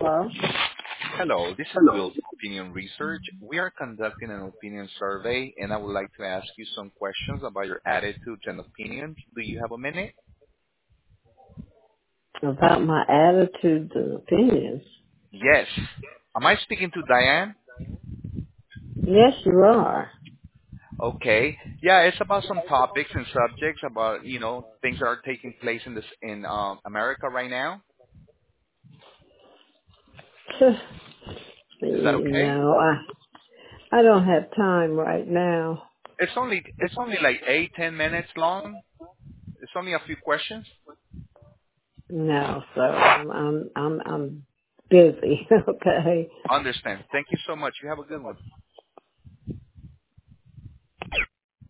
Hello? Hello, this is Hello. Will from Opinion Research. We are conducting an opinion survey, and I would like to ask you some questions about your attitudes and opinions. Do you have a minute? About my attitudes and opinions. Yes. Am I speaking to Diane? Yes, you are. Okay. Yeah, it's about some topics and subjects about things that are taking place in America right now. Is that okay? No, I don't have time right now. It's only like 8-10 minutes long. It's only a few questions. No, sir. I'm busy. Okay. Understand. Thank you so much. You have a good one.